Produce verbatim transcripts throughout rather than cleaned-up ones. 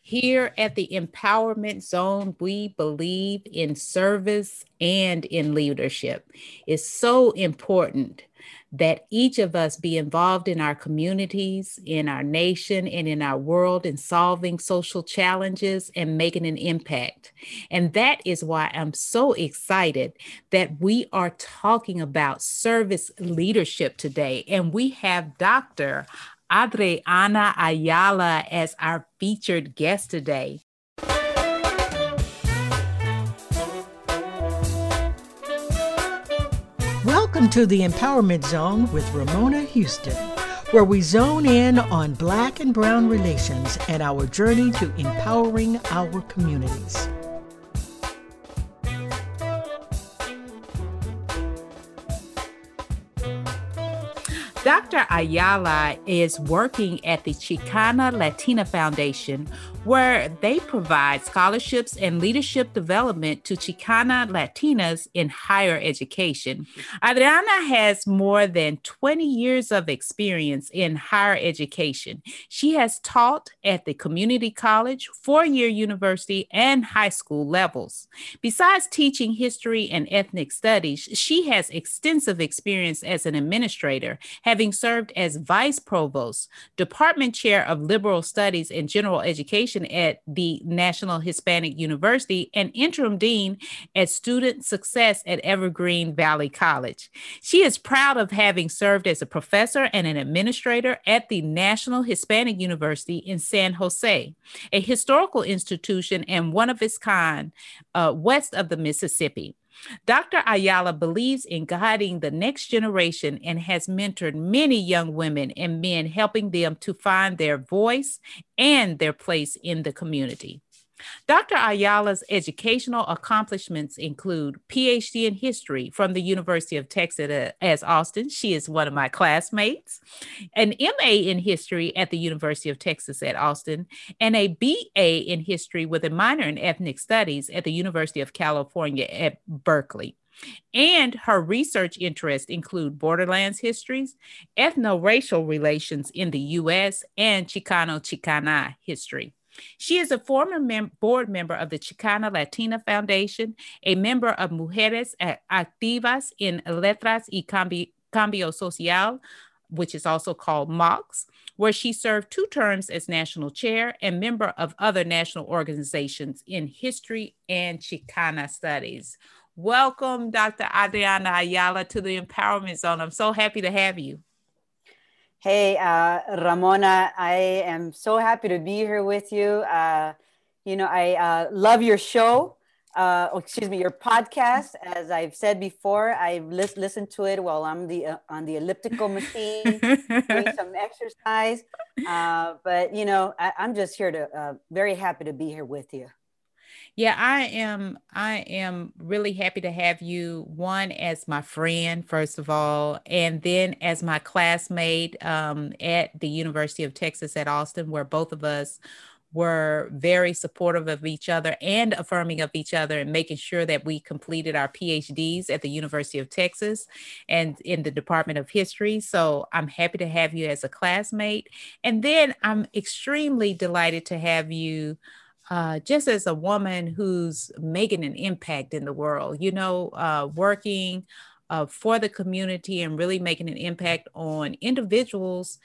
Here at the Empowerment Zone, we believe in service and in leadership. It's so important that each of us be involved in our communities, in our nation, and in our world in solving social challenges and making an impact. And that is why I'm so excited that we are talking about service leadership today. And we have Doctor Adriana Ayala as our featured guest today. Welcome to the Empowerment Zone with Ramona Houston, where we zone in on Black and Brown relations and our journey to empowering our communities. Doctor Ayala is working at the Chicana Latina Foundation, where they provide scholarships and leadership development to Chicana Latinas in higher education. Adriana has more than twenty years of experience in higher education. She has taught at the community college, four-year university, and high school levels. Besides teaching history and ethnic studies, she has extensive experience as an administrator, having served as vice provost, department chair of liberal studies and general education at the National Hispanic University, and interim dean at student success at Evergreen Valley College. She is proud of having served as a professor and an administrator at the National Hispanic University in San Jose, a historical institution and one of its kind uh, west of the Mississippi. Doctor Ayala believes in guiding the next generation and has mentored many young women and men, helping them to find their voice and their place in the community. Doctor Ayala's educational accomplishments include P H D in history from the University of Texas at Austin. She is one of my classmates. An M A in history at the University of Texas at Austin, and a B A in history with a minor in ethnic studies at the University of California at Berkeley. And her research interests include borderlands histories, ethno-racial relations in the U S, and Chicano-Chicana history. She is a former mem- board member of the Chicana Latina Foundation, a member of Mujeres Activas en Letras y Cambi- Cambio Social, which is also called M O X, where she served two terms as national chair and member of other national organizations in history and Chicana studies. Welcome, Doctor Adriana Ayala, to the Empowerment Zone. I'm so happy to have you. Hey, uh, Ramona, I am so happy to be here with you. Uh, you know, I uh, love your show, uh, oh, excuse me, your podcast. As I've said before, I lis- listened to it while I'm the uh, on the elliptical machine, doing some exercise. Uh, but, you know, I- I'm just here to, uh, very happy to be here with you. Yeah, I am. I am really happy to have you, one, as my friend, first of all, and then as my classmate um, at the University of Texas at Austin, where both of us were very supportive of each other and affirming of each other and making sure that we completed our P H Ds at the University of Texas and in the Department of History. So I'm happy to have you as a classmate. And then I'm extremely delighted to have you Uh, just as a woman who's making an impact in the world, you know, uh, working uh, for the community and really making an impact on individuals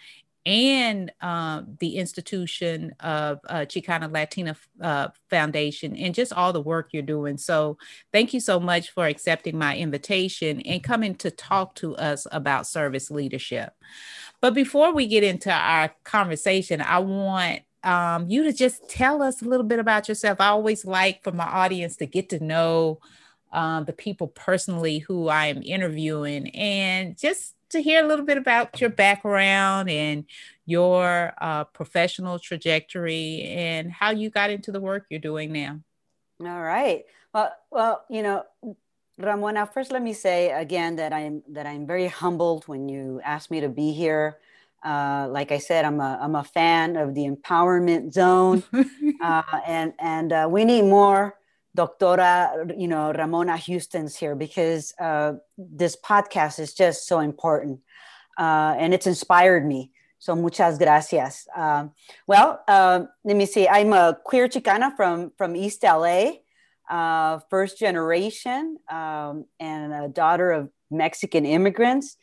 and uh, the institution of uh, Chicana Latina uh, Foundation and just all the work you're doing. So thank you so much for accepting my invitation and coming to talk to us about service leadership. But before we get into our conversation, I want um, you to just tell us a little bit about yourself. I always like for my audience to get to know um, the people personally who I am interviewing and just to hear a little bit about your background and your uh, professional trajectory and how you got into the work you're doing now. All right. Well, well, you know, Ramona, first let me say again that I'm that I'm very humbled when you asked me to be here. Uh, like I said, I'm a I'm a fan of the Empowerment Zone, uh, and and uh, we need more Doctora, you know, Ramona Houston's here because uh, this podcast is just so important, uh, and it's inspired me. So muchas gracias. Um, well, uh, let me see. I'm a queer Chicana from, from East L A, uh, first generation, um, and a daughter of Mexican immigrants.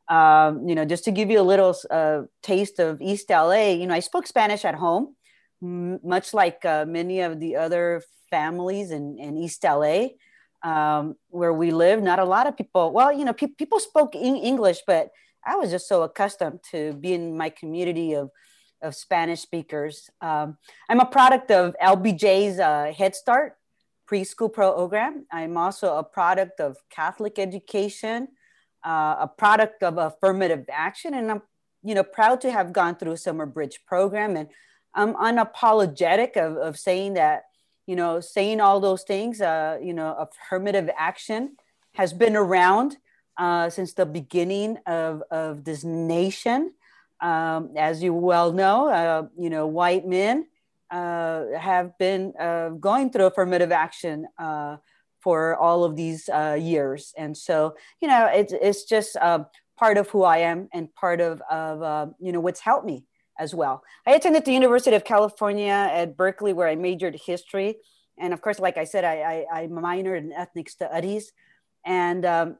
Um, you know, just to give you a little uh, taste of East L A, you know, I spoke Spanish at home, m- much like uh, many of the other families in, in East L A, um, where we live. Not a lot of people, well, you know, pe- people spoke in English, but I was just so accustomed to being in my community of, of Spanish speakers. Um, I'm a product of L B J's uh, Head Start preschool program. I'm also a product of Catholic education, uh, a product of affirmative action, and I'm, you know, proud to have gone through Summer Bridge program. And I'm unapologetic of, of saying that, you know, saying all those things, uh, you know, affirmative action has been around uh, since the beginning of, of this nation. Um, as you well know, uh, you know, white men uh, have been uh, going through affirmative action uh, for all of these uh, years. And so, you know, it's, it's just uh, part of who I am and part of, of uh, you know, what's helped me as well. I attended the University of California at Berkeley, where I majored history. And of course, like I said, I, I, I minored in ethnic studies. And um,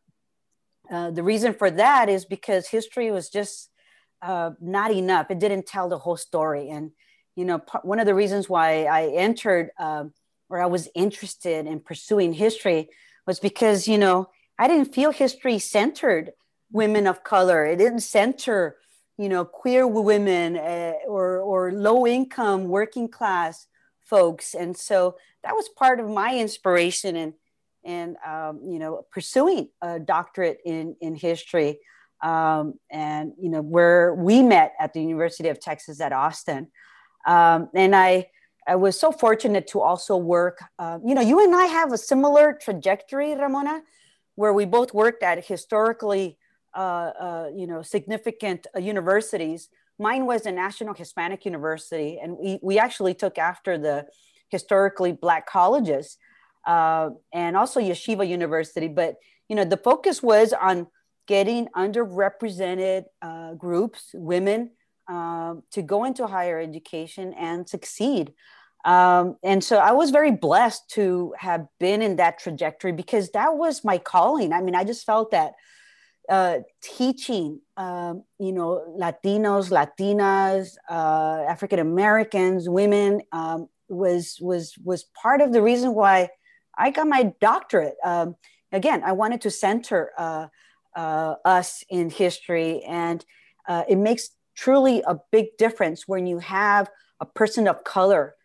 uh, the reason for that is because history was just uh, not enough. It didn't tell the whole story. And, you know, p- one of the reasons why I entered um, or I was interested in pursuing history was because, you know, I didn't feel history centered women of color. It didn't center, you know, queer women uh, or, or low income working class folks. And so that was part of my inspiration in, in um, you know, pursuing a doctorate in, in history. Um, and, you know, where we met at the University of Texas at Austin. Um, and I, I was so fortunate to also work, uh, you know, you and I have a similar trajectory, Ramona, where we both worked at historically, uh, uh, you know, significant uh, universities. Mine was a National Hispanic University, and we, we actually took after the historically Black colleges, uh, and also Yeshiva University. But, you know, the focus was on getting underrepresented uh, groups, women, uh, to go into higher education and succeed. Um, and so I was very blessed to have been in that trajectory because that was my calling. I mean, I just felt that uh, teaching, um, you know, Latinos, Latinas, uh, African Americans, women um, was was was part of the reason why I got my doctorate. Um, again, I wanted to center uh, uh, us in history, and uh, it makes truly a big difference when you have a person of color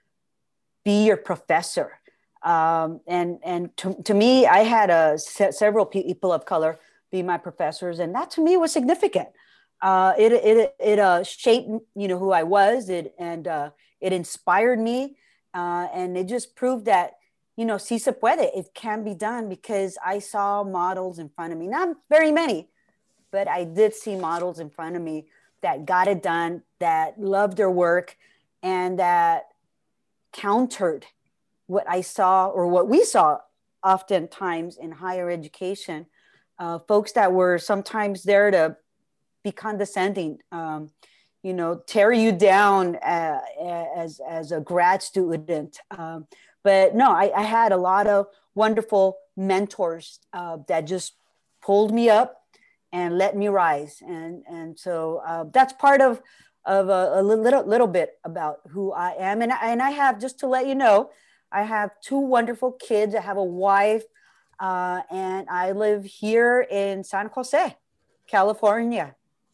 be your professor. Um, and and to, to me, I had a, se- several people of color be my professors, and that to me was significant. Uh, it it it uh, shaped, you know, who I was, it and uh, it inspired me, uh, and it just proved that, you know, si se puede, it can be done, because I saw models in front of me, not very many, but I did see models in front of me that got it done, that loved their work, and that countered what I saw, or what we saw oftentimes in higher education, uh, folks that were sometimes there to be condescending, um, you know, tear you down uh, as, as a grad student. Um, but no, I, I had a lot of wonderful mentors uh, that just pulled me up and let me rise. And, and so uh, that's part of, of a, a little, little bit about who I am. And, and I have, just to let you know, I have two wonderful kids. I have a wife, uh, and I live here in San Jose, California.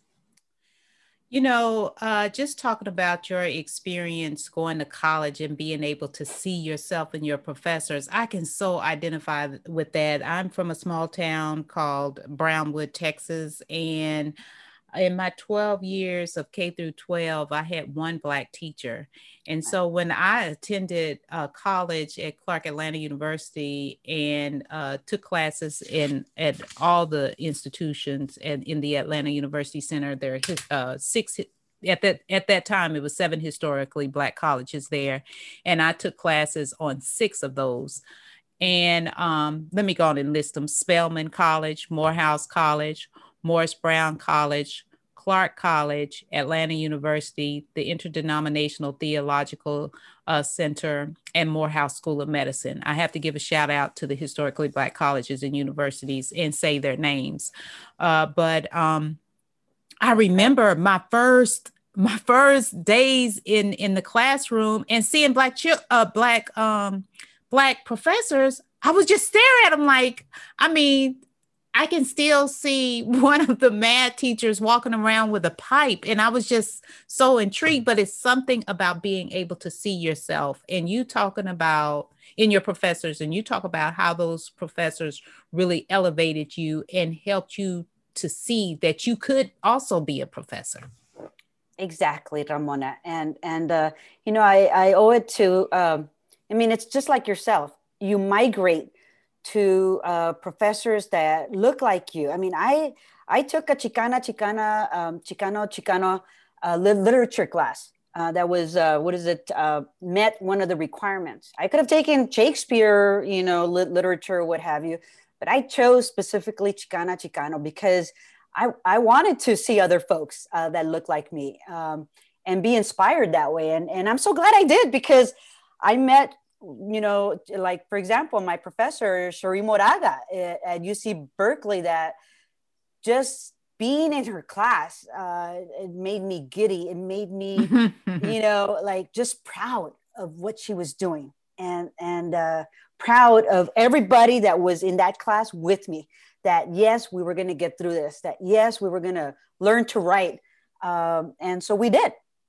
You know, uh, just talking about your experience going to college and being able to see yourself and your professors, I can so identify with that. I'm from a small town called Brownwood, Texas, and in my twelve years of K through twelve, I had one Black teacher. And so when I attended uh, college at Clark Atlanta University and uh, took classes in at all the institutions and in the Atlanta University Center, there are uh, six at that at that time it was seven historically Black colleges there, and I took classes on six of those. And um, let me go on and list them: Spelman College, Morehouse College, Morris Brown College, Clark College, Atlanta University, the Interdenominational Theological uh, Center, and Morehouse School of Medicine. I have to give a shout out to the historically Black colleges and universities and say their names. Uh, but um, I remember my first my first days in in the classroom and seeing black uh, black um, black professors. I was just staring at them like, I mean, I can still see one of the math teachers walking around with a pipe, and I was just so intrigued. But it's something about being able to see yourself, and you talking about in your professors, and you talk about how those professors really elevated you and helped you to see that you could also be a professor. Exactly, Ramona. And, and uh, you know, I, I owe it to, um, I mean, it's just like yourself. You migrate to uh, professors that look like you. I mean, I, I took a Chicana, Chicana, um, Chicano, Chicano uh, literature class. Uh, that was, uh, what is it, uh, met one of the requirements. I could have taken Shakespeare, you know, lit- literature, what have you. But I chose specifically Chicana, Chicano because I, I wanted to see other folks uh, that look like me um, and be inspired that way. And, and I'm so glad I did because I met, you know, like, for example, my professor, Shari Moraga at, at U C Berkeley, that just being in her class, uh, it made me giddy. It made me, you know, like just proud of what she was doing and, and uh, proud of everybody that was in that class with me. That yes, we were going to get through this, that yes, we were going to learn to write. Um, and so we did.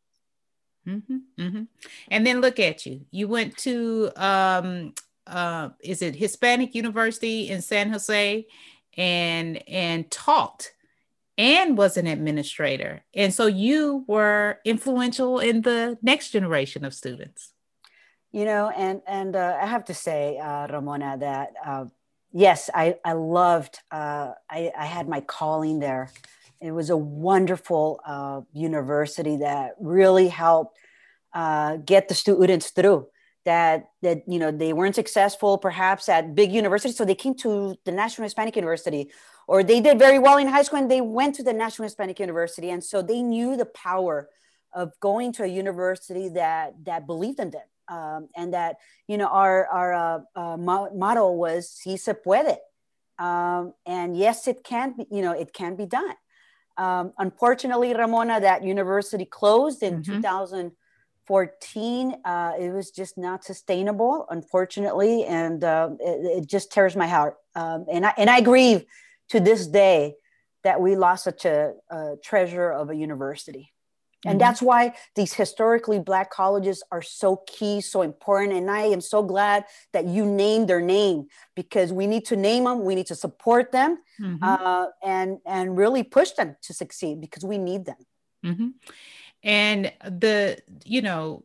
Mm-hmm, mm-hmm. And then look at you. You went to, um, uh, is it Hispanic University in San Jose and, and taught and was an administrator. And so you were influential in the next generation of students. You know, and, and uh, I have to say, uh, Ramona, that uh, yes, I, I loved, uh, I, I had my calling there. It was a wonderful uh, university that really helped uh, get the students through that, that, you know, they weren't successful perhaps at big universities. So they came to the National Hispanic University, or they did very well in high school and they went to the National Hispanic University. And so they knew the power of going to a university that, that believed in them. Um, and that, you know, our, our uh, uh, motto was, si se puede. Um, and yes, it can be, you know, it can be done. Um, unfortunately, Ramona, that university closed in mm-hmm. two thousand fourteen. Uh, it was just not sustainable, unfortunately. And uh, it, it just tears my heart. Um, and, I, and I grieve to this day that we lost such a, a treasure of a university. And that's why these historically Black colleges are so key, so important. And I am so glad that you named their name, because we need to name them. We need to support them mm-hmm. uh, and, and really push them to succeed, because we need them. Mm-hmm. And the, you know,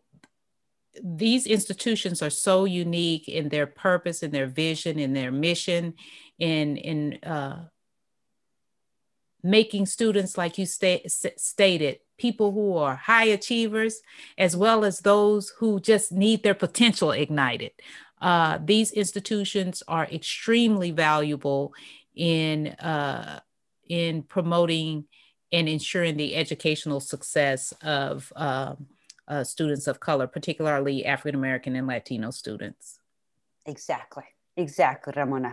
these institutions are so unique in their purpose and their vision and their mission in, in uh, making students, like you sta- stated, people who are high achievers, as well as those who just need their potential ignited. Uh, these institutions are extremely valuable in, uh, in promoting and ensuring the educational success of uh, uh, students of color, particularly African-American and Latino students. Exactly. Exactly, Ramona.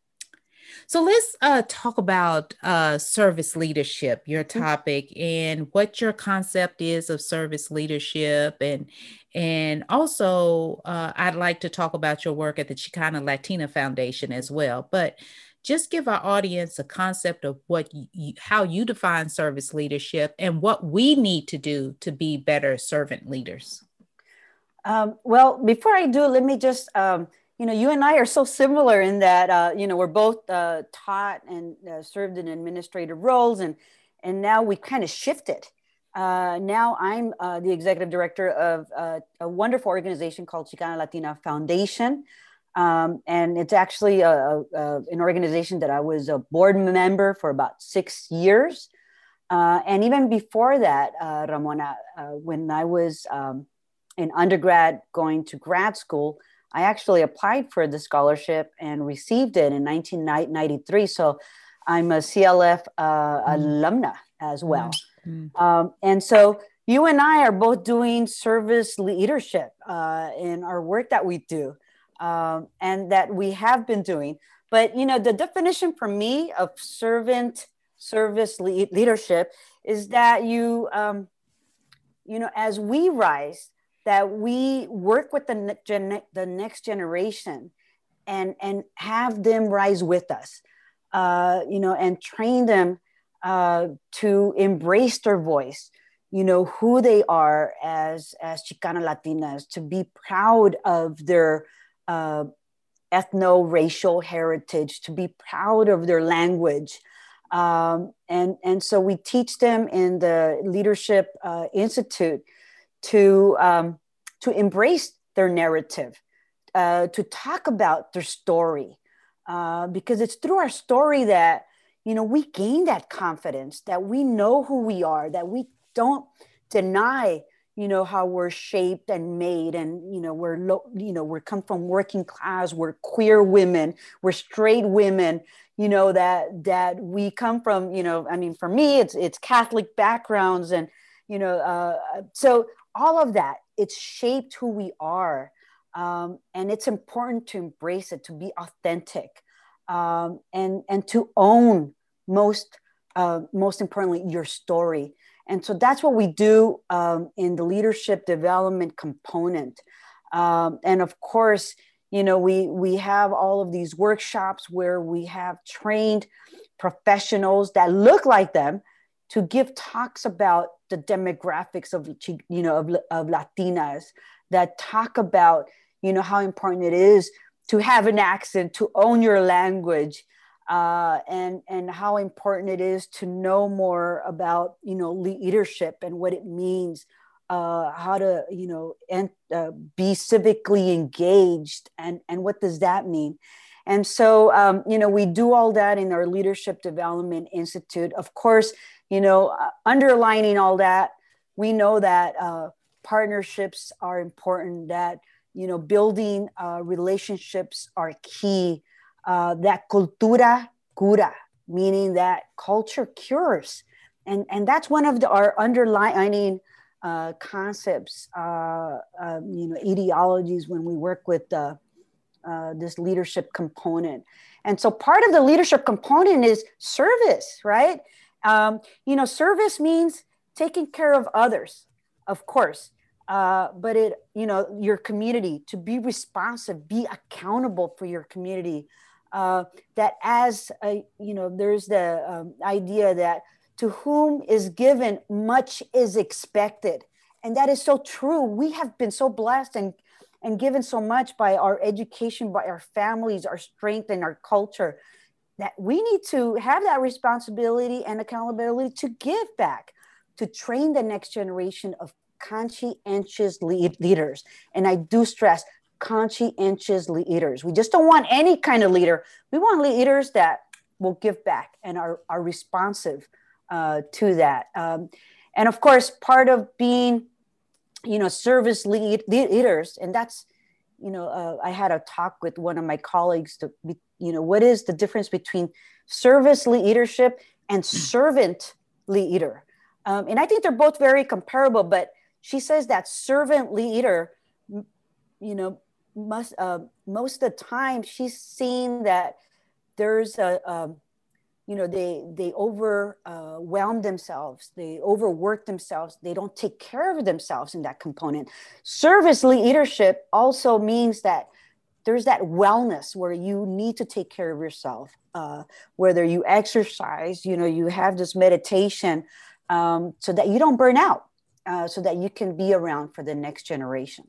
So let's uh, talk about uh, service leadership, your topic, and what your concept is of service leadership. And, and also, uh, I'd like to talk about your work at the Chicana Latina Foundation as well. But just give our audience a concept of what you, how you define service leadership and what we need to do to be better servant leaders. Um, well, before I do, let me just... Um, You know, you and I are so similar in that, uh, you know, we're both uh, taught and uh, served in administrative roles, and and now we kind of shifted. Uh, now I'm uh, the executive director of uh, a wonderful organization called Chicana Latina Foundation, um, and it's actually a, a, an organization that I was a board member for about six years, uh, and even before that, uh, Ramona, uh, when I was um, in undergrad going to grad school, I actually applied for the scholarship and received it in nineteen ninety-three. So I'm a C L F uh, mm. alumna as well. Mm. Um, and so you and I are both doing service leadership uh, in our work that we do um, and that we have been doing. But, you know, the definition for me of servant service le- leadership is that you, um, you know, as we rise, that we work with the, ne- gen- the next generation and, and have them rise with us, uh, you know, and train them uh, to embrace their voice, you know, who they are as, as Chicana Latinas, to be proud of their uh, ethno-racial heritage, to be proud of their language. Um, and, and so we teach them in the Leadership uh, Institute to, um, to embrace their narrative, uh, to talk about their story, uh, because it's through our story that, you know, we gain that confidence, that we know who we are, that we don't deny, you know, how we're shaped and made, and, you know, we're, lo- you know, we're come from working class, we're queer women, we're straight women, you know, that, that we come from, you know, I mean, for me, it's, it's Catholic backgrounds. And, you know, uh, so all of that, it's shaped who we are. Um, and it's important to embrace it, to be authentic, um, and, and to own most, uh, most importantly, your story. And so that's what we do um, in the leadership development component. Um, and of course, you know, we, we have all of these workshops where we have trained professionals that look like them to give talks about the demographics of, you know, of, of Latinas, that talk about, you know, how important it is to have an accent, to own your language, uh, and, and how important it is to know more about, you know, leadership and what it means, uh, how to, you know, and, uh, be civically engaged, and, and what does that mean? And so, um, you know, we do all that in our Leadership Development Institute. Of course, you know, uh, underlining all that, we know that uh, partnerships are important, that, you know, building uh, relationships are key, uh, that cultura cura, meaning that culture cures. And, and that's one of the, our underlying uh, concepts, uh, uh, you know, ideologies when we work with uh, uh, this leadership component. And so part of the leadership component is service, right? Um, you know, service means taking care of others, of course. Uh, but it, you know, your community, to be responsive, be accountable for your community. Uh, that as, a, you know, there's the um, idea that to whom is given, much is expected. And that is so true. We have been so blessed and, and given so much by our education, by our families, our strength, and our culture, that we need to have that responsibility and accountability to give back, to train the next generation of conscientious lead leaders. And I do stress conscientious leaders. We just don't want any kind of leader. We want leaders that will give back and are, are responsive uh, to that. Um, and of course, part of being, you know, service lead, leaders, and that's, you know, uh, I had a talk with one of my colleagues to, be, you know, what is the difference between service leadership and servant leader? Um, and I think they're both very comparable, but she says that servant leader, you know, must, uh, most of the time she's seen that there's a, um, you know, they, they overwhelm uh, themselves, they overwork themselves, they don't take care of themselves in that component. Service leadership also means that there's that wellness where you need to take care of yourself, uh, whether you exercise, you know, you have this meditation, um, so that you don't burn out, uh, so that you can be around for the next generation.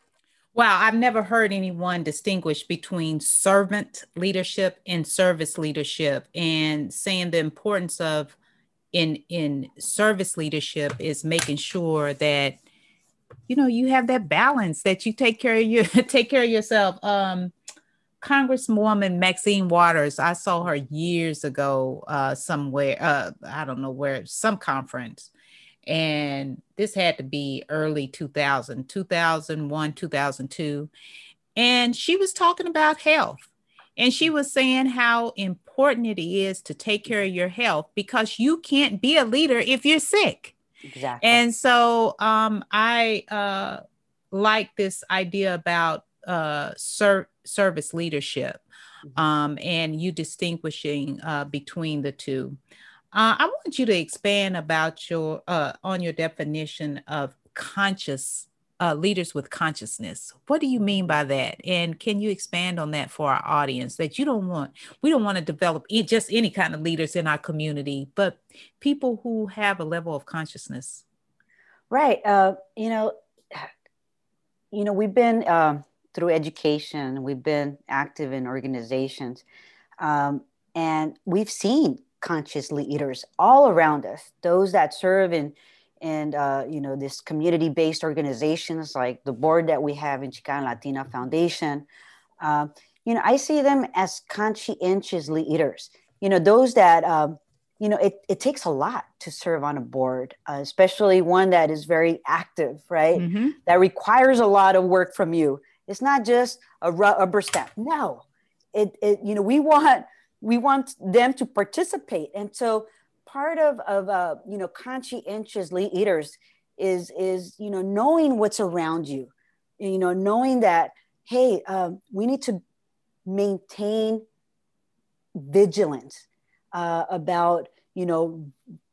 Wow, I've never heard anyone distinguish between servant leadership and service leadership, and saying the importance of in in service leadership is making sure that, you know, you have that balance, that you take care of you take care of yourself. Um, Congresswoman Maxine Waters, I saw her years ago uh, somewhere, uh, I don't know where, some conference. And this had to be early two thousand, two thousand one, two thousand two. And she was talking about health. And she was saying how important it is to take care of your health because you can't be a leader if you're sick. Exactly. And so um, I uh, like this idea about uh, ser- service leadership um, and you distinguishing uh, between the two. Uh, I want you to expand about your uh, on your definition of conscious uh, leaders with consciousness. What do you mean by that? And can you expand on that for our audience? That you don't want, we don't want to develop e- just any kind of leaders in our community, but people who have a level of consciousness. Right. Uh, you know, you know, we've been um, through education. We've been active in organizations, um, and we've seen conscious leaders all around us. Those that serve in and uh, you know, this community-based organizations like the board that we have in Chicana Latina Foundation. Uh, you know, I see them as conscientious leaders. You know, those that um, you know, it, it takes a lot to serve on a board, uh, especially one that is very active, right? Mm-hmm. That requires a lot of work from you. It's not just a rubber stamp. No, it, it you know, we want we want them to participate, and so part of of uh, you know, conscientious leaders is is you know, knowing what's around you, you know, knowing that hey, um, we need to maintain vigilance uh, about you know,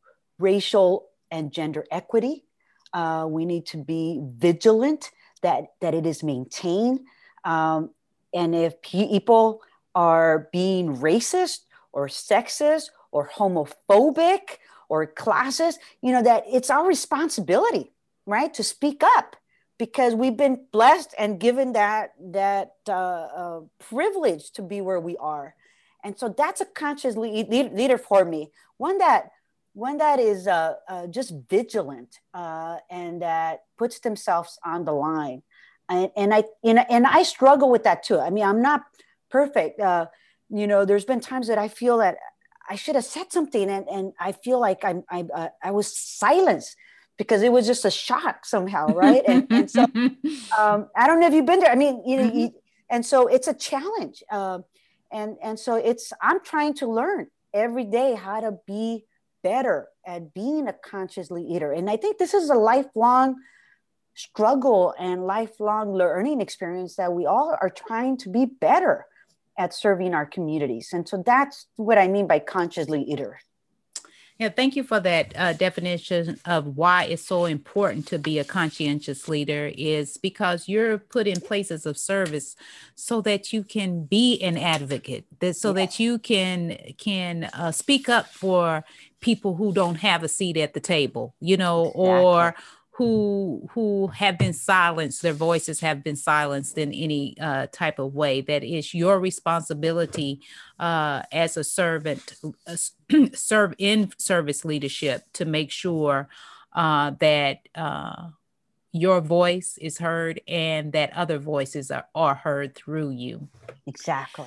racial and gender equity. Uh, we need to be vigilant that that it is maintained, um, and if people are being racist or sexist or homophobic or classist, you know, that it's our responsibility, right, to speak up, because we've been blessed and given that that uh, uh, privilege to be where we are. And so that's a conscious lead, leader for me, one that one that is uh, uh, just vigilant uh, and that puts themselves on the line. And, and I you know, and I struggle with that too. I mean, I'm not perfect. Uh, you know, there's been times that I feel that I should have said something, and, and I feel like I'm, I uh, I was silenced because it was just a shock somehow, right? And, and so um, I don't know if you've been there. I mean, you know, mm-hmm. you, and so it's a challenge, uh, and and so it's I'm trying to learn every day how to be better at being a conscious leader, and I think this is a lifelong struggle and lifelong learning experience that we all are trying to be better at serving our communities. And so that's what I mean by conscious leader. Yeah, thank you for that uh, definition of why it's so important to be a conscientious leader, is because you're put in places of service so that you can be an advocate, that so yeah. that you can can uh, speak up for people who don't have a seat at the table, you know, exactly. or who who have been silenced, their voices have been silenced in any uh, type of way. That is your responsibility uh, as a servant, uh, serve in service leadership, to make sure uh, that uh, your voice is heard and that other voices are, are heard through you. Exactly.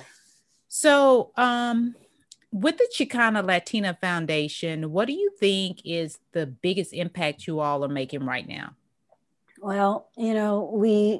So, um, with the Chicana Latina Foundation, what do you think is the biggest impact you all are making right now? Well, you know, we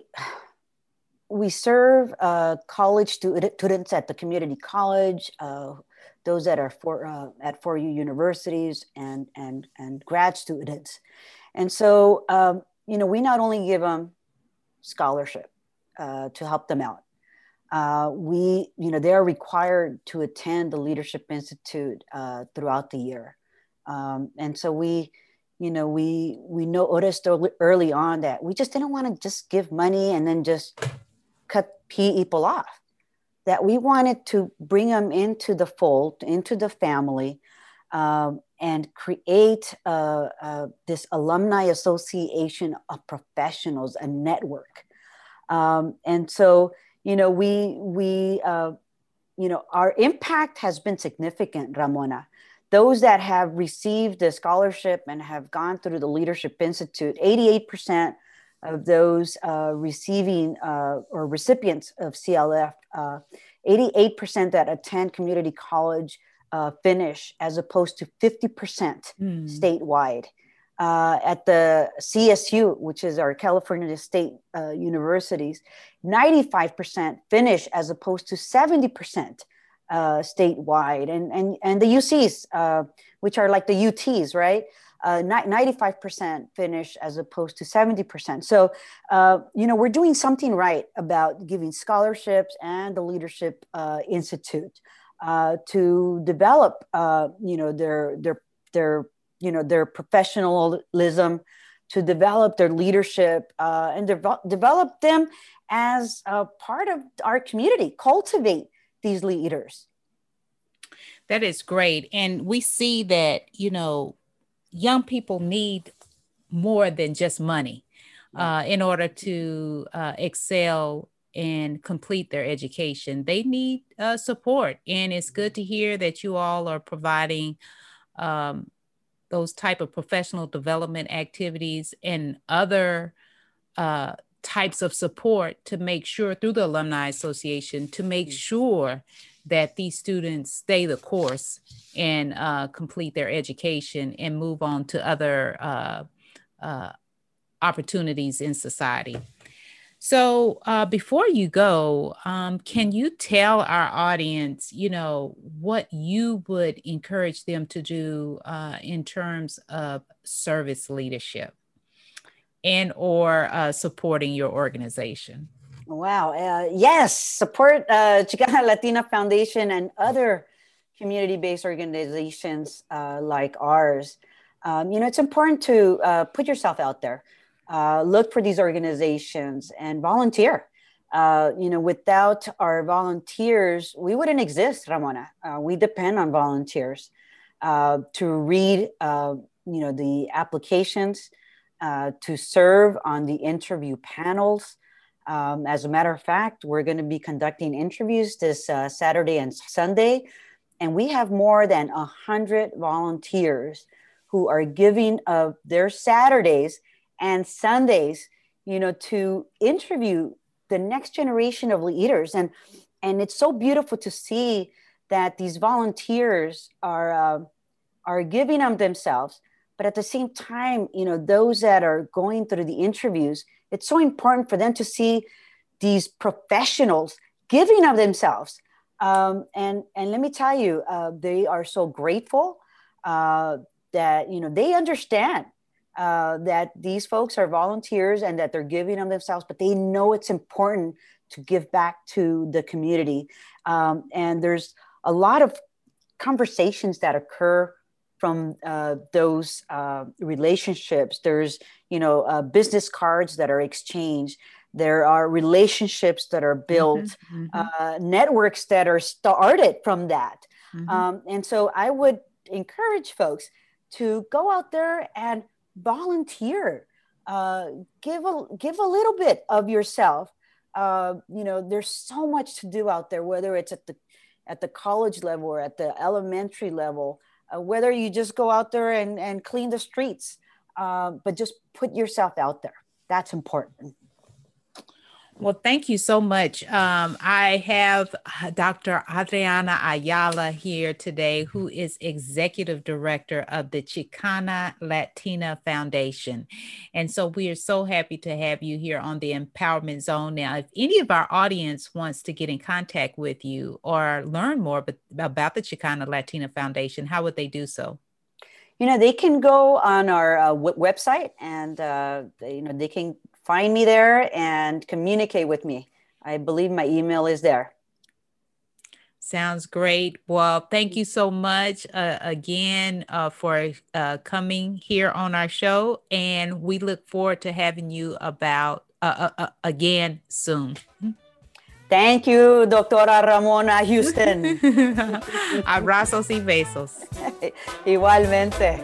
we serve uh, college students at the community college, uh, those that are for, uh, at four U universities, and and and grad students. And so, um, you know, we not only give them scholarship uh, to help them out. Uh, we, you know, they're required to attend the Leadership Institute uh, throughout the year. Um, and so we, you know, we, we noticed early on that we just didn't want to just give money and then just cut people off, that we wanted to bring them into the fold, into the family, um, and create uh, uh, this alumni association of professionals, a network. Um, and so, you know, we, we, uh, you know, our impact has been significant, Ramona. Those that have received the scholarship and have gone through the Leadership Institute, eighty-eight percent of those uh, receiving uh, or recipients of C L F, uh, eighty-eight percent that attend community college uh, finish, as opposed to fifty percent mm. statewide. Uh, at the C S U, which is our California State uh, universities, ninety-five percent finish as opposed to seventy percent uh, statewide. And, and, and the U Cs, uh, which are like the U Ts, right? Uh, ninety-five percent finish as opposed to seventy percent. So, uh, you know, we're doing something right about giving scholarships and the Leadership uh, Institute uh, to develop, uh, you know, their, their, their, you know, their professionalism, to develop their leadership uh, and de- develop them as a part of our community, cultivate these leaders. That is great. And we see that, you know, young people need more than just money uh, in order to uh, excel and complete their education. They need uh, support. And it's good to hear that you all are providing um, those type of professional development activities and other uh, types of support to make sure, through the Alumni Association, to make sure that these students stay the course and uh, complete their education and move on to other uh, uh, opportunities in society. So uh, before you go, um, can you tell our audience, you know, what you would encourage them to do uh, in terms of service leadership and or uh, supporting your organization? Wow. Uh, yes. Support uh, Chicana Latina Foundation and other community-based organizations uh, like ours. Um, you know, it's important to uh, put yourself out there. Uh, look for these organizations and volunteer. Uh, you know, without our volunteers, we wouldn't exist, Ramona. Uh, we depend on volunteers uh, to read, uh, you know, the applications, uh, to serve on the interview panels. Um, as a matter of fact, we're going to be conducting interviews this uh, Saturday and Sunday, and we have more than one hundred volunteers who are giving of their Saturdays and Sundays, you know, to interview the next generation of leaders. And, and it's so beautiful to see that these volunteers are, uh, are giving of themselves, but at the same time, you know, those that are going through the interviews, it's so important for them to see these professionals giving of themselves. Um, and, and let me tell you, uh, they are so grateful uh, that, you know, they understand Uh, that these folks are volunteers and that they're giving of themselves, but they know it's important to give back to the community. Um, and there's a lot of conversations that occur from uh, those uh, relationships. There's, you know, uh, business cards that are exchanged. There are relationships that are built, mm-hmm, mm-hmm. Uh, networks that are started from that. Mm-hmm. Um, and so I would encourage folks to go out there and volunteer, uh, give a give a little bit of yourself. Uh, you know, there's so much to do out there, whether it's at the at the college level or at the elementary level, uh, whether you just go out there and, and clean the streets, uh, but just put yourself out there. That's important. Well, thank you so much. Um, I have Doctor Adriana Ayala here today, who is Executive Director of the Chicana Latina Foundation. And so we are so happy to have you here on the Empowerment Zone. Now, if any of our audience wants to get in contact with you or learn more about the Chicana Latina Foundation, how would they do so? You know, they can go on our uh, w- website and, uh, they, you know, they can find me there and communicate with me. I believe my email is there. Sounds great. Well, thank you so much uh, again uh, for uh, coming here on our show. And we look forward to having you about uh, uh, uh, again soon. Thank you, Doctora Ramona Houston. Abrazos y besos. Igualmente.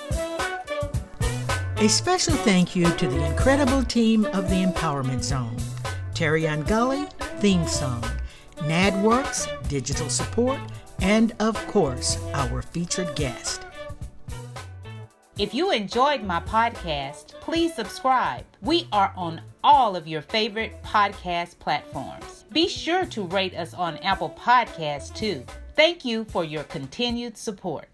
A special thank you to the incredible team of the Empowerment Zone. Terry Angulli, theme song, NADWorks, digital support, and of course, our featured guest. If you enjoyed my podcast, please subscribe. We are on all of your favorite podcast platforms. Be sure to rate us on Apple Podcasts too. Thank you for your continued support.